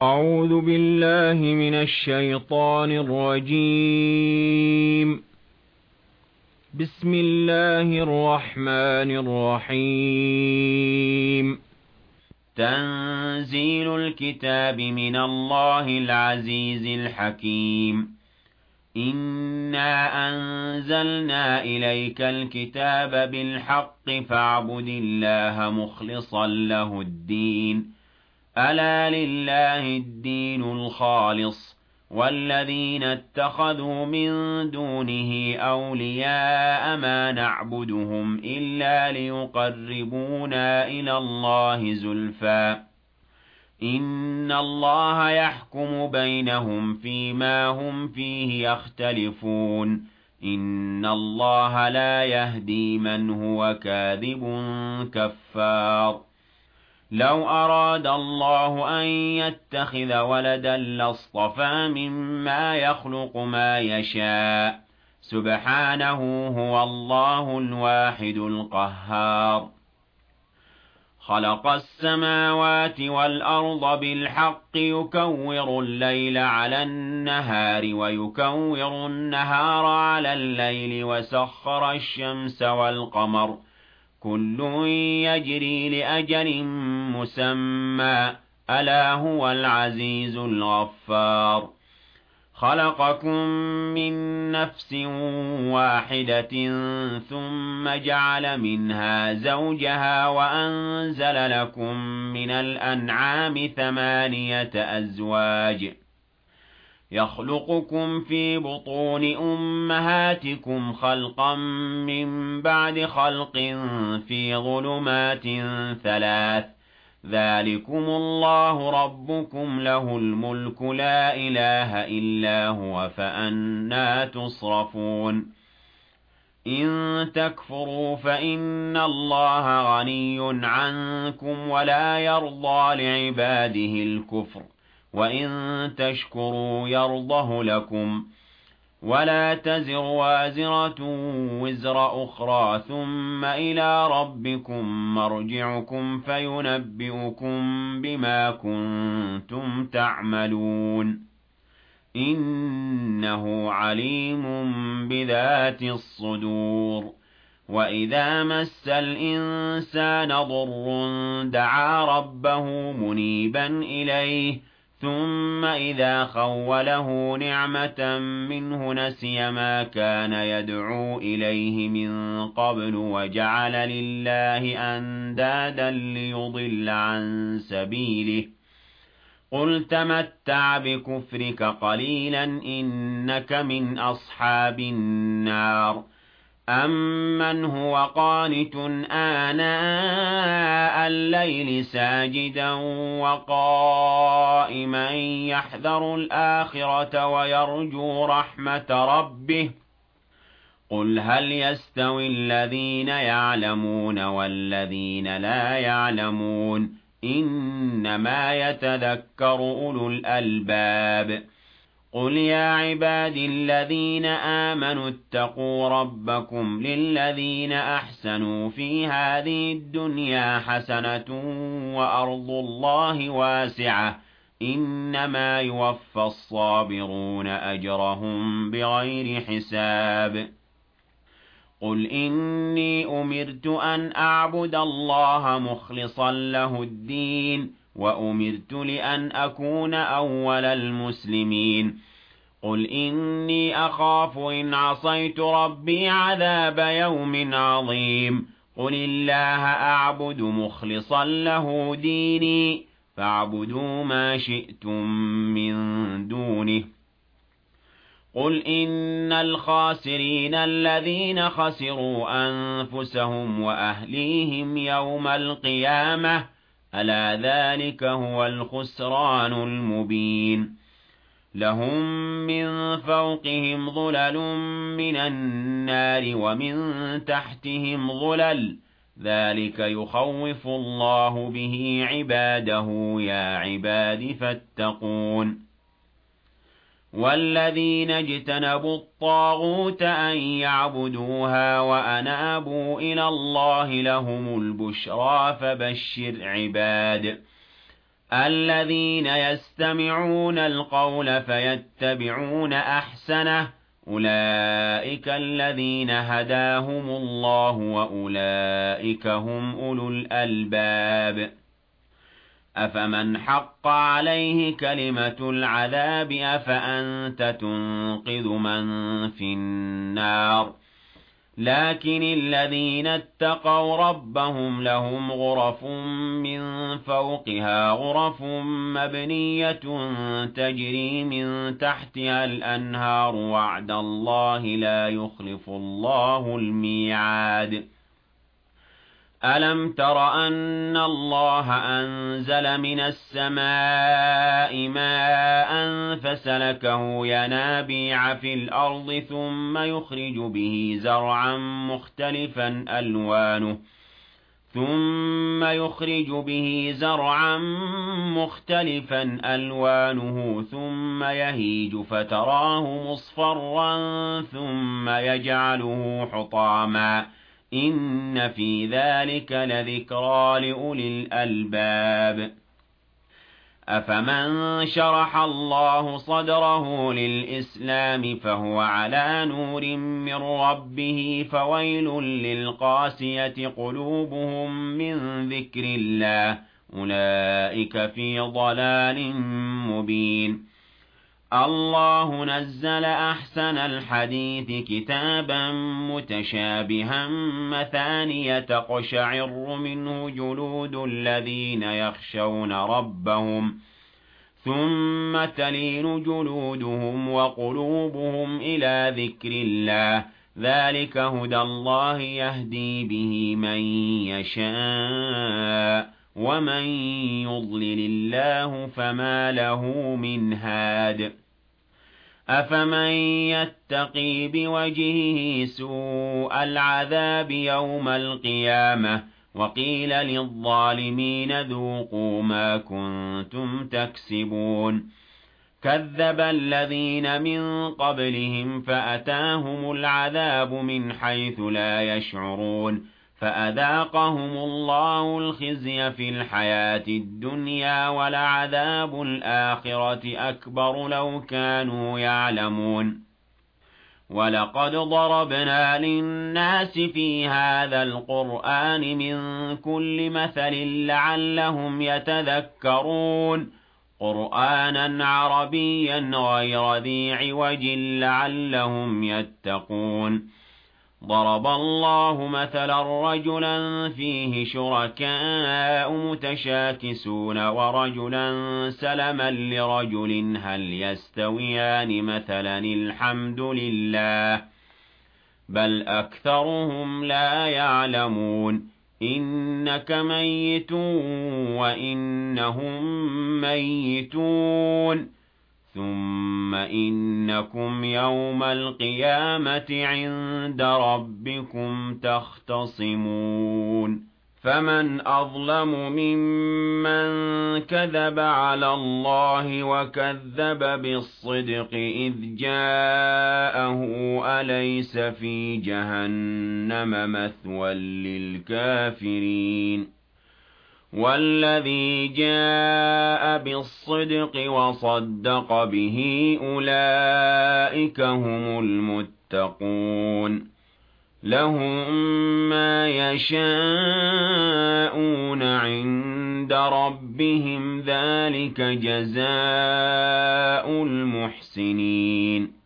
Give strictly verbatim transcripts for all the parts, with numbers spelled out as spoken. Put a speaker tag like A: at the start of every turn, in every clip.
A: أعوذ بالله من الشيطان الرجيم. بسم الله الرحمن الرحيم.
B: تنزيل الكتاب من الله العزيز الحكيم. إنا أنزلنا إليك الكتاب بالحق فاعبد الله مخلصا له الدين. ألا لله الدين الخالص، والذين اتخذوا من دونه أولياء ما نعبدهم إلا ليقربونا إلى الله زلفى إن الله يحكم بينهم فيما هم فيه يختلفون. إن الله لا يهدي من هو كاذب كفار. لو أراد الله أن يتخذ ولدا لاصطفى مما يخلق ما يشاء، سبحانه هو الله الواحد القهار. خلق السماوات والأرض بالحق يكور الليل على النهار ويكور النهار على الليل وسخر الشمس والقمر كل يجري لأجل مسمى ألا هو العزيز الغفار. خلقكم من نفس واحدة ثم جعل منها زوجها وأنزل لكم من الأنعام ثمانية أزواج يخلقكم في بطون أمهاتكم خلقا من بعد خلق في ظلمات ثلاث. ذلكم الله ربكم له الملك لا إله إلا هو فأنى تصرفون. إن تكفروا فإن الله غني عنكم ولا يرضى لعباده الكفر، وإن تشكروا يرضه لكم. ولا تزر وازرة وزر أخرى ثم إلى ربكم مرجعكم فينبئكم بما كنتم تعملون. إنه عليم بذات الصدور. وإذا مس الإنسان ضر دعا ربه منيبا إليه ثم إذا خوله نعمة منه نسي ما كان يدعو إليه من قبل وجعل لله أندادا ليضل عن سبيله. قل تمتع بكفرك قليلا إنك من أصحاب النار. أَمَّنْ هُوَ قَانِتٌ آنَاءَ اللَّيْلِ سَاجِدًا وَقَائِمًا يَحْذَرُ الْآخِرَةَ وَيَرْجُو رَحْمَةَ رَبِّهِ. قُلْ هَلْ يَسْتَوِي الَّذِينَ يَعْلَمُونَ وَالَّذِينَ لَا يَعْلَمُونَ إِنَّمَا يَتَذَكَّرُ أُولُو الْأَلْبَابِ. قُلْ يَا عِبَادِي الَّذِينَ آمَنُوا اتَّقُوا رَبَّكُمْ لِلَّذِينَ أَحْسَنُوا فِي هَٰذِهِ الدُّنْيَا حَسَنَةٌ وَأَرْضُ اللَّهِ وَاسِعَةٌ إِنَّمَا يُوَفَّى الصَّابِرُونَ أَجْرَهُم بِغَيْرِ حِسَابٍ. قُلْ إِنِّي أُمِرْتُ أَنْ أَعْبُدَ اللَّهَ مُخْلِصًا لَّهُ الدِّينَ وَأُمِرْتُ لِأَنْ أَكُونَ أَوَّلَ الْمُسْلِمِينَ. قُلْ إِنِّي أَخَافُ إِنْ عَصَيْتُ رَبِّي عَذَابَ يَوْمٍ عَظِيمٍ. قُلِ اللَّهَ أَعْبُدُ مُخْلِصًا لَّهُ دِينِي فَاعْبُدُوا مَا شِئْتُم مِّن دُونِهِ. قُلْ إِنَّ الْخَاسِرِينَ الَّذِينَ خَسِرُوا أَنفُسَهُمْ وَأَهْلِيهِمْ يَوْمَ الْقِيَامَةِ أَلَا ذَلِكَ هُوَ الْخُسْرَانُ الْمُبِينُ. لَهُم مِّن فَوْقِهِمْ ظُلَلٌ مِّنَ النَّارِ وَمِن تَحْتِهِمْ ظُلَلٌ ذَلِكَ يُخَوِّفُ اللَّهُ بِهِ عِبَادَهُ يَا عِبَادِ فَاتَّقُونِ. وَالَّذِينَ اجْتَنَبُوا الطَّاغُوتَ أَن يَعْبُدُوهَا وَأَنَابُوا إِلَى اللَّهِ لَهُمُ الْبُشْرَىٰ فَبَشِّرْ عِبَادِ. الذين يستمعون القول فيتبعون أحسنه أولئك الذين هداهم الله وأولئك هم أولو الألباب أفمن حق عليه كلمة العذاب أفأنت تنقذ من في النار لكن الذين اتقوا ربهم لهم غرف من فوقها غرف مبنية تجري من تحتها الأنهار وعد الله لا يخلف الله الميعاد ألم تر أن الله أنزل من السماء ماء فسلكه ينابيع في الأرض ثم يخرج به زرعا مختلفا ألوانه ثم يخرج به زرعا مختلفا ألوانه ثم يهيج فتراه مصفرا ثم يجعله حطاما إن في ذلك لذكرى لأولي الألباب أفمن شرح الله صدره للإسلام فهو على نور من ربه فويل للقاسية قلوبهم من ذكر الله أولئك في ضلال مبين الله نزل أحسن الحديث كتابا متشابها مثانية تقشعر منه جلود الذين يخشون ربهم ثم تلين جلودهم وقلوبهم إلى ذكر الله ذلك هدى الله يهدي به من يشاء ومن يضلل الله فما له من هاد أفمن يتقي بوجهه سوء العذاب يوم القيامة وقيل للظالمين ذوقوا ما كنتم تكسبون كذب الذين من قبلهم فأتاهم العذاب من حيث لا يشعرون فأذاقهم الله الخزي في الحياة الدنيا ولعذاب الآخرة أكبر لو كانوا يعلمون ولقد ضربنا للناس في هذا القرآن من كل مثل لعلهم يتذكرون قرآنا عربيا غير ذي عوج لعلهم يتقون ضرب الله مثلا رجلا فيه شركاء متشاكسون ورجلا سلما لرجل هل يستويان مثلا الحمد لله بل أكثرهم لا يعلمون إنك ميت وإنهم ميتون ثم إنكم يوم القيامة عند ربكم تختصمون فمن أظلم ممن كذب على الله وكذب بالصدق إذ جاءه أليس في جهنم مثوى للكافرين والذي جاء بالصدق وصدق به أولئك هم المتقون لهم ما يشاءون عند ربهم ذلك جزاء المحسنين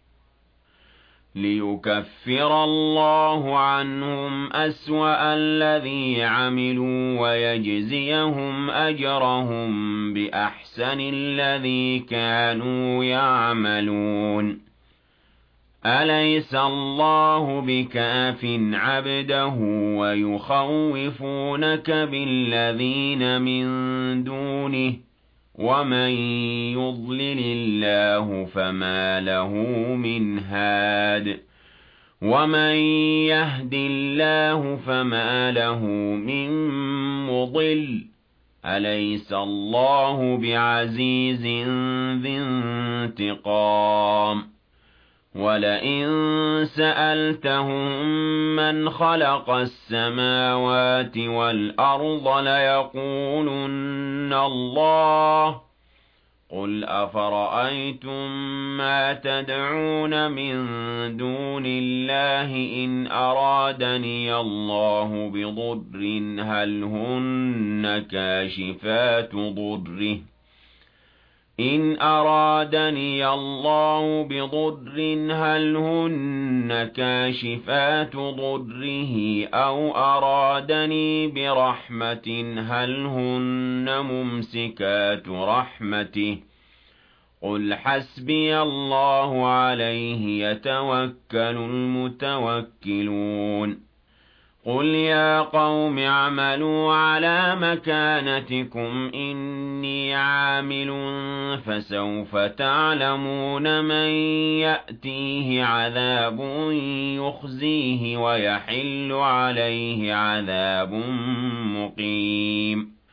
B: ليكفر الله عنهم أسوأ الذي عملوا ويجزيهم أجرهم بأحسن الذي كانوا يعملون أليس الله بكاف عبده ويخوفونك بالذين من دونه ومن يضلل الله فما له من هاد ومن يهد الله فما له من مضل أليس الله بعزيز ذي انتقام وَلَئِن سَأَلْتَهُم مَّنْ خَلَقَ السَّمَاوَاتِ وَالْأَرْضَ لَيَقُولُنَّ اللَّهُ قُلْ أَفَرَأَيْتُم مَّا تَدْعُونَ مِن دُونِ اللَّهِ إِنْ أَرَادَنِيَ اللَّهُ بِضُرٍّ هَلْ هُنَّ كَاشِفَاتُ ضُرِّهِ إِنْ أَرَادَنِيَ اللَّهُ بِضُرٍّ هَلْ هُنَّ كَاشِفَاتُ ضُرِّهِ أَوْ أَرَادَنِي بِرَحْمَةٍ هَلْ هُنَّ مُمْسِكَاتُ رَحْمَتِهِ قُلْ حَسْبِيَ اللَّهُ عَلَيْهِ يَتَوَكَّلُ الْمُتَوَكِّلُونَ قُلْ يَا قَوْمِ اعْمَلُوا عَلَى مَكَانَتِكُمْ إِنِّي عَامِلٌ فَسَوْفَ تَعْلَمُونَ مَن يَأْتِيهِ عَذَابٌ يُخْزِيهِ وَيَحِلُّ عَلَيْهِ عَذَابٌ مُّقِيمٌ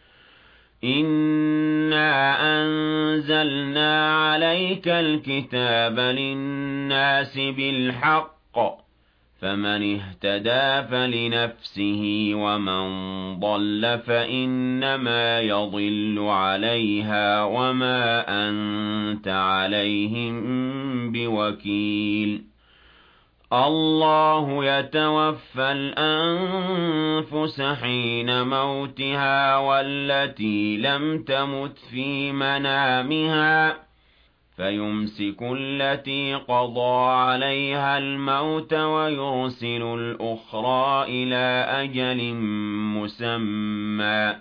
B: إِنَّا أَنزَلْنَا عَلَيْكَ الْكِتَابَ لِلنَّاسِ بِالْحَقِّ فَمَنِ اهْتَدَىٰ فَلِنَفْسِهِ وَمَن ضَلَّ فَإِنَّمَا يَضِلُّ عَلَيْهَا وَمَا أَنتَ عَلَيْهِم بِوَكِيلٍ اللَّهُ يَتَوَفَّى الْأَنفُسَ حِينَ مَوْتِهَا وَالَّتِي لَمْ تَمُتْ فِي مَنَامِهَا فَيُمْسِكُ الَّتِي قَضَىٰ عَلَيْهَا الْمَوْتَ وَيُرْسِلُ الْأُخْرَىٰ إِلَىٰ أَجَلٍ مُّسَمًّى ۚ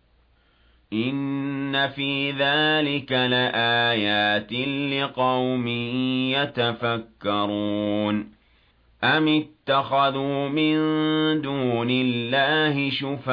B: إِنَّ فِي ذَٰلِكَ لَآيَاتٍ لِّقَوْمٍ يَتَفَكَّرُونَ أَمِ اتَّخَذُوا مِن دُونِ اللَّهِ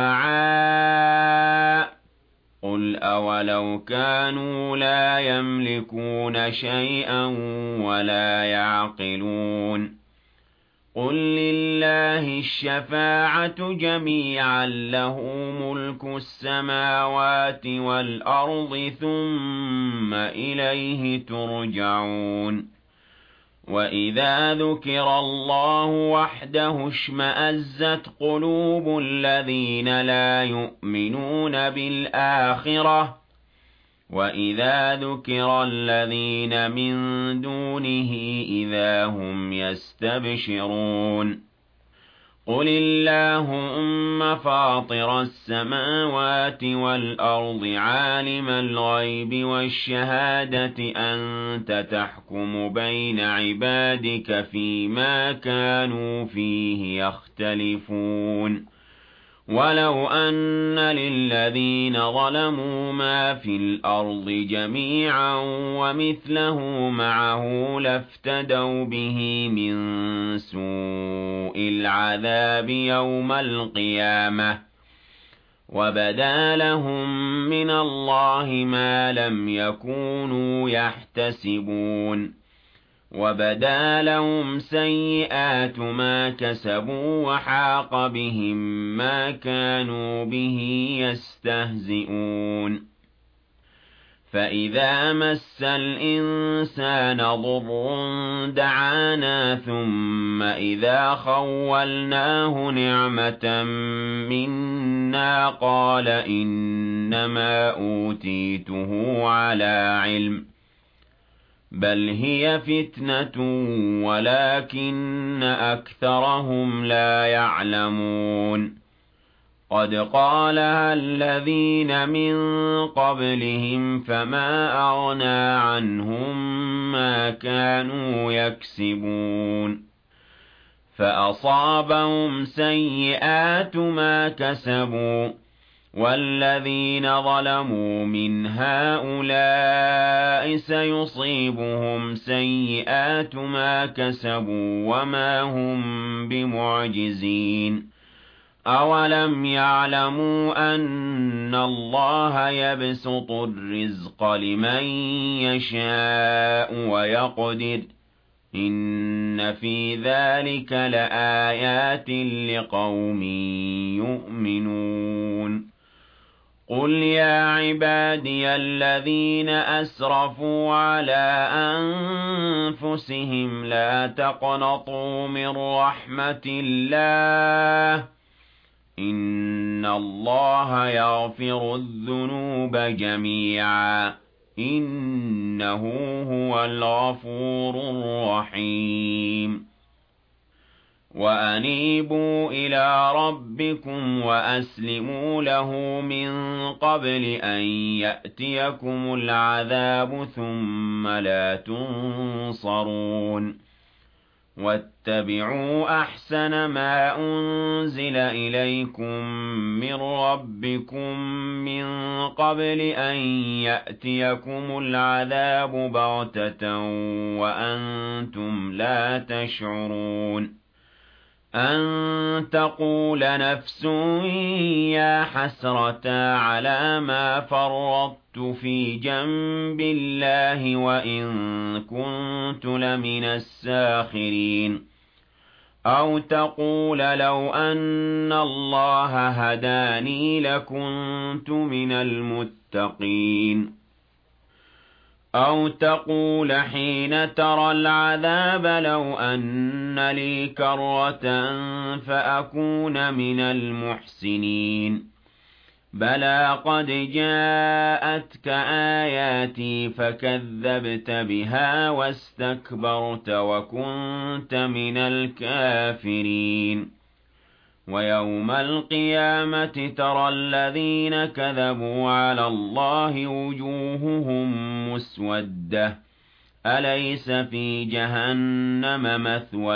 B: شُفَعَاءَ قُلْ أَوَلَوْ كَانُوا لَا يَمْلِكُونَ شَيْئًا وَلَا يَعْقِلُونَ قُل لِّلَّهِ الشَّفَاعَةُ جَمِيعًا لَّهُ مُلْكُ السَّمَاوَاتِ وَالْأَرْضِ ثُمَّ إِلَيْهِ تُرْجَعُونَ وَإِذَا ذُكِرَ اللَّهُ وَحْدَهُ اشْمَأَزَّتْ قُلُوبُ الَّذِينَ لَا يُؤْمِنُونَ بِالْآخِرَةِ وَإِذَا ذُكِرَ الَّذِينَ مِن دُونِهِ إِذَا هُمْ يَسْتَبْشِرُونَ قُلِ اللَّهُمَّ فَاطِرَ السَّمَاوَاتِ وَالْأَرْضِ عَالِمَ الْغَيْبِ وَالشَّهَادَةِ أَنتَ تَحْكُمُ بَيْنَ عِبَادِكَ فِيمَا كَانُوا فِيهِ يَخْتَلِفُونَ وَلَوْ أَنَّ لِلَّذِينَ ظَلَمُوا مَا فِي الْأَرْضِ جَمِيعًا وَمِثْلَهُ مَعَهُ لَافْتَدَوْا بِهِ مِن سُوءِ الْعَذَابِ يَوْمَ الْقِيَامَةِ وَبَدَا لَهُم مِّنَ اللَّهِ مَا لَمْ يَكُونُوا يَحْتَسِبُونَ وَبَدَا لَهُمْ سَيِّئَاتُ مَا كَسَبُوا وَحَاقَ بِهِم مَّا كَانُوا بِهِ يَسْتَهْزِئُونَ فَإِذَا مَسَّ الْإِنسَانَ ضُرٌّ دَعَانَا ثُمَّ إِذَا خَوَّلْنَاهُ نِعْمَةً مِنَّا قَالَ إِنَّمَا أُوتِيتُهُ عَلَىٰ عِلْمٍ بَلْ هِيَ فِتْنَةٌ وَلَٰكِنَّ أَكْثَرَهُمْ لَا يَعْلَمُونَ قَدْ قَالَهَا الَّذِينَ مِن قَبْلِهِمْ فَمَا أَغْنَىٰ عَنْهُم مَّا كَانُوا يَكْسِبُونَ فَأَصَابَهُمْ سَيِّئَاتُ مَا كَسَبُوا وَالَّذِينَ ظَلَمُوا مِنْ هَٰؤُلَاءِ سَيُصِيبُهُمْ سَيِّئَاتُ مَا كَسَبُوا وَمَا هُم بِمُعْجِزِينَ أَوَلَمْ يَعْلَمُوا أَنَّ اللَّهَ يَبْسُطُ الرِّزْقَ لِمَن يَشَاءُ وَيَقْدِرُ إِنَّ فِي ذَلِكَ لَآيَاتٍ لِقَوْمٍ يُؤْمِنُونَ قُلْ يَا عِبَادِيَ الَّذِينَ أَسْرَفُوا عَلَىٰ أَنفُسِهِمْ لَا تَقْنَطُوا مِن رَّحْمَةِ اللَّهِ ۚ إِنَّ اللَّهَ يَغْفِرُ الذُّنُوبَ جَمِيعًا ۚ إِنَّهُ هُوَ الْغَفُورُ الرَّحِيمُ وَأَنِيبُوا إِلَىٰ رَبِّكُمْ وَأَسْلِمُوا لَهُ مِن قَبْلِ أَن يَأْتِيَكُمُ الْعَذَابُ ثُمَّ لَا تُنصَرُونَ وَاتَّبِعُوا أَحْسَنَ مَا أُنزِلَ إِلَيْكُم مِّن رَّبِّكُم مِّن قَبْلِ أَن يَأْتِيَكُمُ الْعَذَابُ بَغْتَةً وَأَنتُمْ لَا تَشْعُرُونَ أَن تَقُولَ نَفْسٌ يَا حَسْرَتَا عَلَىٰ مَا فَرَّطتُ فِي جَنبِ اللَّهِ وَإِن كُنتُ لَمِنَ السَّاخِرِينَ أَوْ تَقُولَ لَوْ أَنَّ اللَّهَ هَدَانِي لَكُنتُ مِنَ الْمُتَّقِينَ أَوْ تَقُولَ حِينَ تَرَى الْعَذَابَ لَوْ أَنَّ لِي كَرَّةً فَأَكُونَ مِنَ الْمُحْسِنِينَ بَلَىٰ قَدْ جَاءَتْكَ آيَاتِي فَكَذَّبْتَ بِهَا وَاسْتَكْبَرْتَ وَكُنتَ مِنَ الْكَافِرِينَ وَيَوْمَ الْقِيَامَةِ تَرَى الَّذِينَ كَذَبُوا عَلَى اللَّهِ وُجُوهُهُم مُّسْوَدَّةٌ أَلَيْسَ فِي جَهَنَّمَ مَثْوًى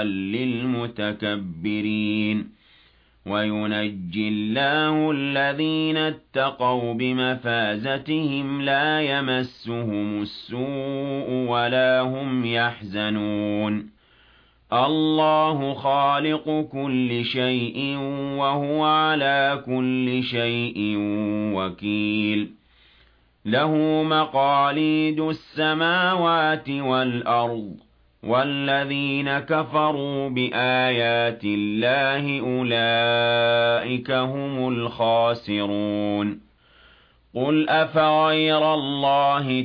B: لِّلْمُتَكَبِّرِينَ وَيُنَجِّي اللَّهُ الَّذِينَ اتَّقَوْا بِمَفَازَتِهِمْ لَا يَمَسُّهُمُ السُّوءُ وَلَا هُمْ يَحْزَنُونَ اللَّهُ خَالِقُ كُلِّ شَيْءٍ وَهُوَ عَلَىٰ كُلِّ شَيْءٍ وَكِيلٌ لَهُ مَقَالِيدُ السَّمَاوَاتِ وَالْأَرْضِ وَالَّذِينَ كَفَرُوا بِآيَاتِ اللَّهِ أُولَٰئِكَ هُمُ الْخَاسِرُونَ قُلْ أَفَغَيْرَ اللَّهِ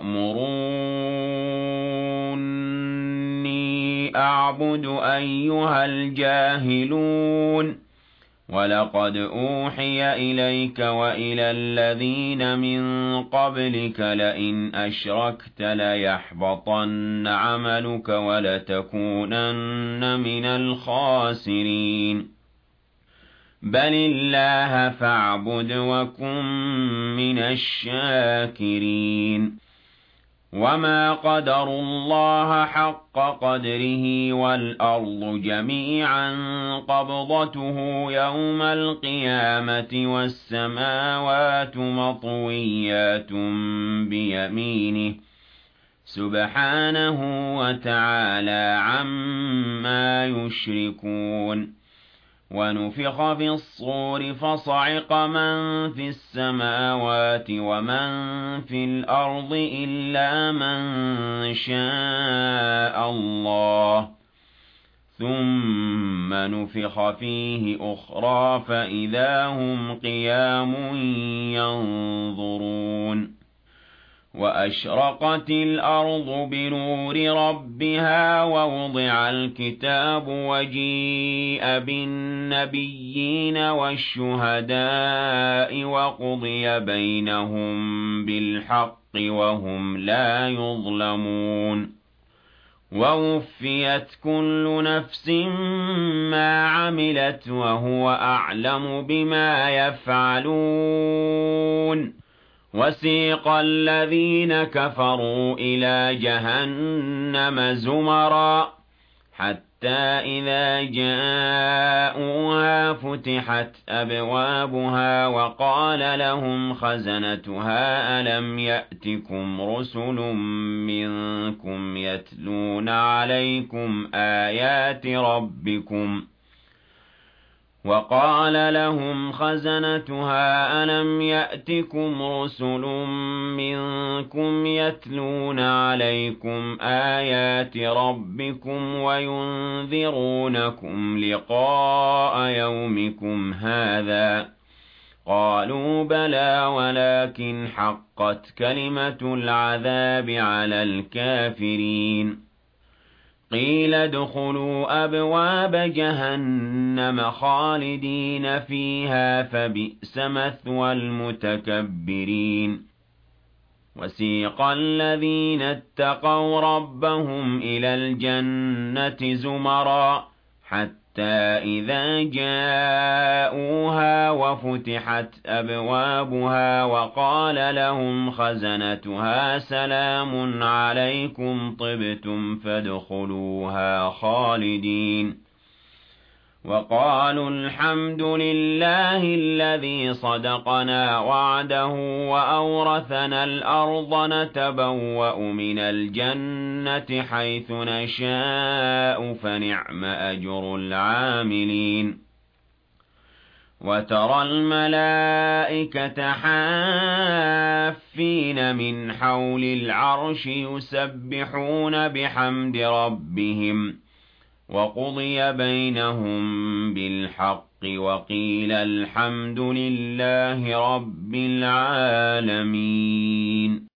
B: تَأْمُرُونِّي أَعْبُدُ أَيُّهَا الْجَاهِلُونَ وَلَقَدْ أُوحِيَ إِلَيْكَ وَإِلَى الَّذِينَ مِن قَبْلِكَ لَئِنْ أَشْرَكْتَ لَيَحْبَطَنَّ عَمَلُكَ وَلَتَكُونَنَّ مِنَ الْخَاسِرِينَ بَلِ اللَّهَ فَاعْبُدْ وَكُن مِّنَ الشَّاكِرِينَ وَمَا قَدَرُوا اللَّهَ حَقَّ قَدْرِهِ وَالْأَرْضُ جَمِيعًا قَبْضَتُهُ يَوْمَ الْقِيَامَةِ وَالسَّمَاوَاتُ مَطْوِيَّاتٌ بِيَمِينِهِ سُبْحَانَهُ وَتَعَالَىٰ عَمَّا يُشْرِكُونَ وَنُفِخَ فِي الصُّورِ فَصَعِقَ مَن فِي السَّمَاوَاتِ وَمَن فِي الْأَرْضِ إِلَّا مَن شَاءَ اللَّهُ ثُمَّ نُفِخَ فِيهِ أُخْرَىٰ فَإِذَا هُمْ قِيَامٌ يَنظُرُونَ وَأَشْرَقَتِ الْأَرْضُ بِنُورِ رَبِّهَا وَوُضِعَ الْكِتَابُ وَجِيءَ بِالنَّبِيِّينَ وَالشُّهَدَاءِ وَقُضِيَ بَيْنَهُم بِالْحَقِّ وَهُمْ لَا يُظْلَمُونَ وَوُفِّيَتْ كُلُّ نَفْسٍ مَّا عَمِلَتْ وَهُوَ أَعْلَمُ بِمَا يَفْعَلُونَ وَسِيقَ الَّذِينَ كَفَرُوا إِلَىٰ جَهَنَّمَ زُمَرًا حَتَّىٰ إِذَا جَاءُوهَا فُتِحَتْ أَبْوَابُهَا وَقَالَ لَهُمْ خَزَنَتُهَا أَلَمْ يَأْتِكُمْ رُسُلٌ مِّنكُمْ يَتْلُونَ عَلَيْكُمْ آيَاتِ رَبِّكُمْ وَقَالَ لَهُمْ خَزَنَتُهَا أَلَمْ يَأْتِكُمْ رُسُلٌ مِّنكُمْ يَتْلُونَ عَلَيْكُمْ آيَاتِ رَبِّكُمْ وَيُنذِرُونَكُمْ لِقَاءَ يَوْمِكُمْ هَٰذَا قالوا بلى ولكن حقت كلمة العذاب على الكافرين قيل ادخلوا أبواب جهنم خالدين فيها فبئس مثوى المتكبرين وسيق الذين اتقوا ربهم إلى الجنة زمرا حتى إذا جاءوها وفتحت أبوابها وقال لهم خزنتها سلام عليكم طبتم فادخلوها خالدين وقالوا الحمد لله الذي صدقنا وعده وأورثنا الأرض نتبوأ من الجنة حيث نشاء فنعم أجر العاملين وترى الملائكة حافين من حول العرش يسبحون بحمد ربهم وقضي بينهم بالحق وقيل الحمد لله رب العالمين